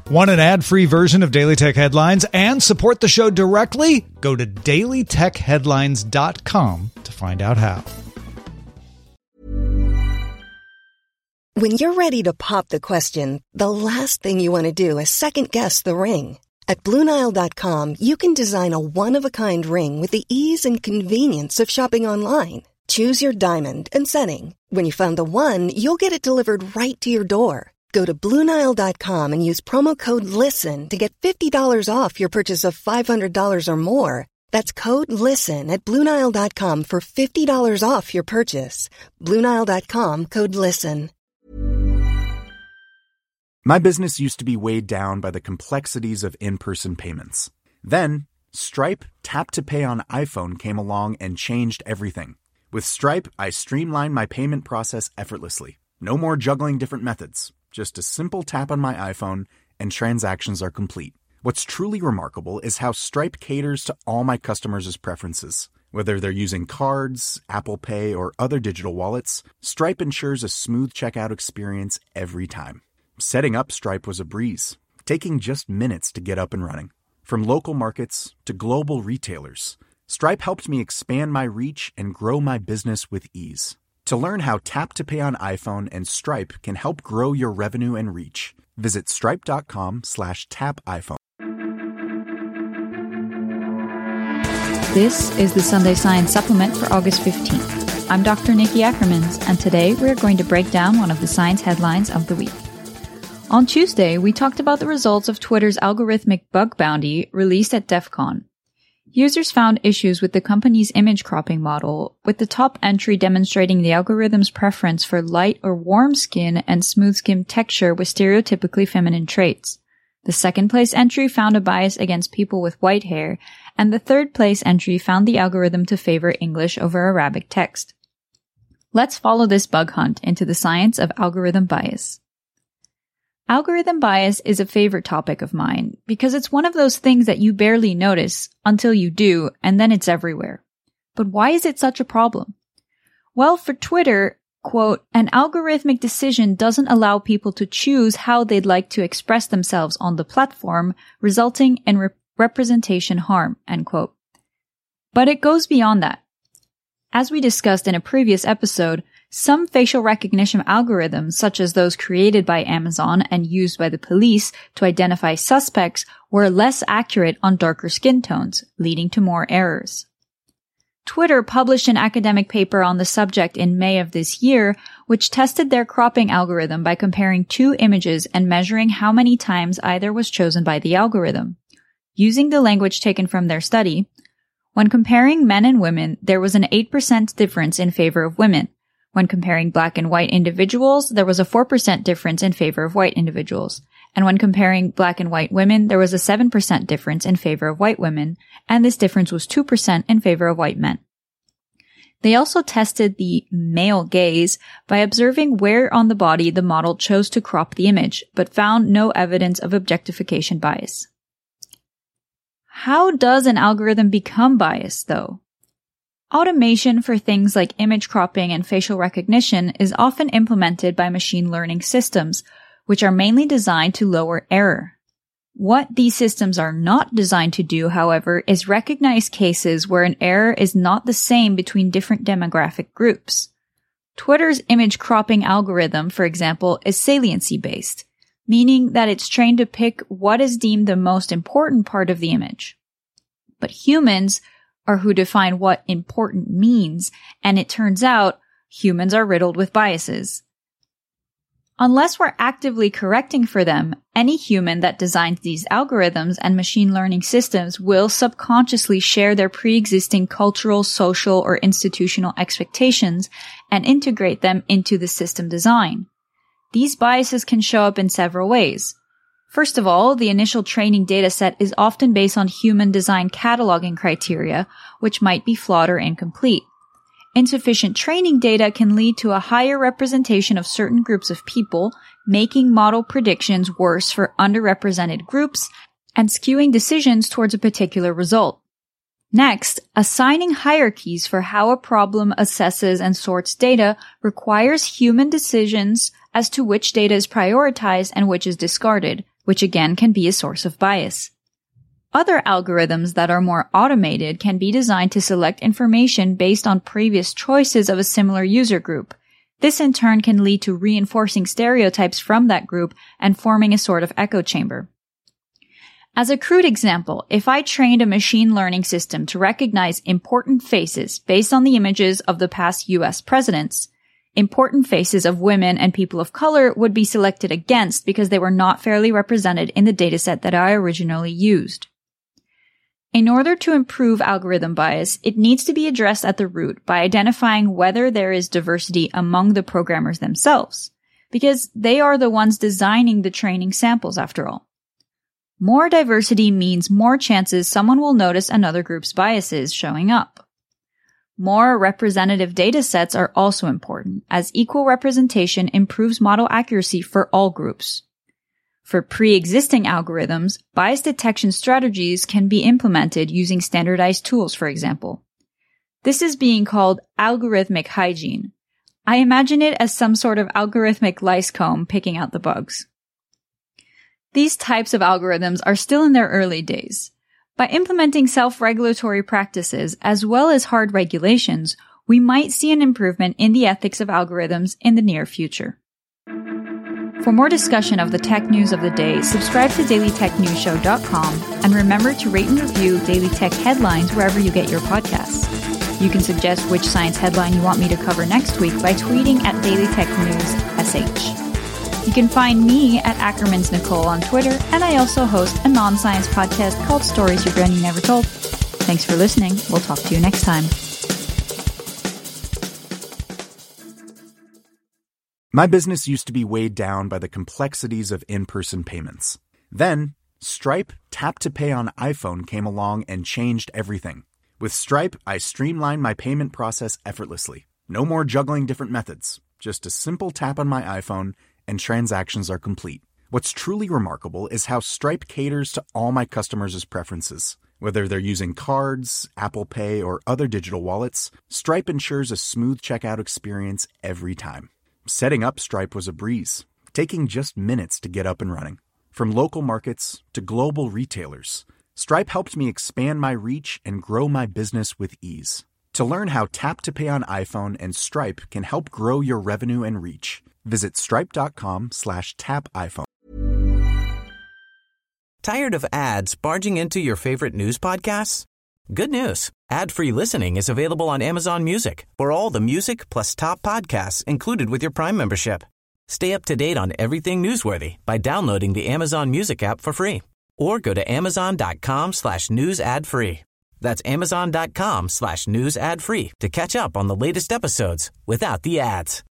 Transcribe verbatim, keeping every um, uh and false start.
Want an ad-free version of Daily Tech Headlines and support the show directly? Go to daily tech headlines dot com to find out how. When you're ready to pop the question, the last thing you want to do is second-guess the ring. At Blue Nile dot com, you can design a one-of-a-kind ring with the ease and convenience of shopping online. Choose your diamond and setting. When you find the one, you'll get it delivered right to your door. Go to Blue Nile dot com and use promo code LISTEN to get fifty dollars off your purchase of five hundred dollars or more. That's code LISTEN at Blue Nile dot com for fifty dollars off your purchase. Blue Nile dot com, code LISTEN. My business used to be weighed down by the complexities of in-person payments. Then, Stripe Tap to Pay on iPhone came along and changed everything. With Stripe, I streamlined my payment process effortlessly. No more juggling different methods. Just a simple tap on my iPhone and transactions are complete. What's truly remarkable is how Stripe caters to all my customers' preferences. Whether they're using cards, Apple Pay, or other digital wallets, Stripe ensures a smooth checkout experience every time. Setting up Stripe was a breeze, taking just minutes to get up and running. From local markets to global retailers, Stripe helped me expand my reach and grow my business with ease. To learn how Tap to Pay on iPhone and Stripe can help grow your revenue and reach, visit stripe.com slash tap iPhone. This is the Sunday Science Supplement for August fifteenth. I'm Doctor Nikki Ackermans, and today we're going to break down one of the science headlines of the week. On Tuesday, we talked about the results of Twitter's algorithmic bug bounty released at DEF CON. Users found issues with the company's image cropping model, with the top entry demonstrating the algorithm's preference for light or warm skin and smooth skin texture with stereotypically feminine traits. The second place entry found a bias against people with white hair, and the third place entry found the algorithm to favor English over Arabic text. Let's follow this bug hunt into the science of algorithm bias. Algorithm bias is a favorite topic of mine because it's one of those things that you barely notice until you do, and then it's everywhere. But why is it such a problem? Well, for Twitter, quote, an algorithmic decision doesn't allow people to choose how they'd like to express themselves on the platform, resulting in re- representation harm, end quote. But it goes beyond that. As we discussed in a previous episode, some facial recognition algorithms, such as those created by Amazon and used by the police to identify suspects, were less accurate on darker skin tones, leading to more errors. Twitter published an academic paper on the subject in May of this year, which tested their cropping algorithm by comparing two images and measuring how many times either was chosen by the algorithm. Using the language taken from their study, when comparing men and women, there was an eight percent difference in favor of women. When comparing black and white individuals, there was a four percent difference in favor of white individuals. And when comparing black and white women, there was a seven percent difference in favor of white women, and this difference was two percent in favor of white men. They also tested the male gaze by observing where on the body the model chose to crop the image, but found no evidence of objectification bias. How does an algorithm become biased, though? Automation for things like image cropping and facial recognition is often implemented by machine learning systems, which are mainly designed to lower error. What these systems are not designed to do, however, is recognize cases where an error is not the same between different demographic groups. Twitter's image cropping algorithm, for example, is saliency-based, meaning that it's trained to pick what is deemed the most important part of the image. But humans are who define what important means, and it turns out humans are riddled with biases. Unless we're actively correcting for them, any human that designs these algorithms and machine learning systems will subconsciously share their pre-existing cultural, social, or institutional expectations and integrate them into the system design. These biases can show up in several ways. First of all, the initial training dataset is often based on human design cataloging criteria, which might be flawed or incomplete. Insufficient training data can lead to a higher representation of certain groups of people, making model predictions worse for underrepresented groups and skewing decisions towards a particular result. Next, assigning hierarchies for how a problem assesses and sorts data requires human decisions as to which data is prioritized and which is discarded, which again can be a source of bias. Other algorithms that are more automated can be designed to select information based on previous choices of a similar user group. This in turn can lead to reinforcing stereotypes from that group and forming a sort of echo chamber. As a crude example, if I trained a machine learning system to recognize important faces based on the images of the past U S presidents, important faces of women and people of color would be selected against because they were not fairly represented in the dataset that I originally used. In order to improve algorithm bias, it needs to be addressed at the root by identifying whether there is diversity among the programmers themselves, because they are the ones designing the training samples after all. More diversity means more chances someone will notice another group's biases showing up. More representative data sets are also important, as equal representation improves model accuracy for all groups. For pre-existing algorithms, bias detection strategies can be implemented using standardized tools, for example. This is being called algorithmic hygiene. I imagine it as some sort of algorithmic lice comb picking out the bugs. These types of algorithms are still in their early days. By implementing self-regulatory practices as well as hard regulations, we might see an improvement in the ethics of algorithms in the near future. For more discussion of the tech news of the day, subscribe to daily tech news show dot com and remember to rate and review Daily Tech Headlines wherever you get your podcasts. You can suggest which science headline you want me to cover next week by tweeting at Daily Tech News S H. You can find me at Ackerman's Nicole on Twitter, and I also host a non-science podcast called Stories Your Granny Never Told. Thanks for listening. We'll talk to you next time. My business used to be weighed down by the complexities of in-person payments. Then, Stripe Tap to Pay on iPhone came along and changed everything. With Stripe, I streamlined my payment process effortlessly. No more juggling different methods. Just a simple tap on my iPhone and transactions are complete. What's truly remarkable is how Stripe caters to all my customers' preferences. Whether they're using cards, Apple Pay, or other digital wallets, Stripe ensures a smooth checkout experience every time. Setting up Stripe was a breeze, taking just minutes to get up and running. From local markets to global retailers, Stripe helped me expand my reach and grow my business with ease. To learn how Tap to Pay on iPhone and Stripe can help grow your revenue and reach, visit stripe.com slash tap iPhone. Tired of ads barging into your favorite news podcasts? Good news. Ad-free listening is available on Amazon Music for all the music plus top podcasts included with your Prime membership. Stay up to date on everything newsworthy by downloading the Amazon Music app for free or go to amazon.com slash news ad free. That's amazon.com slash news ad free to catch up on the latest episodes without the ads.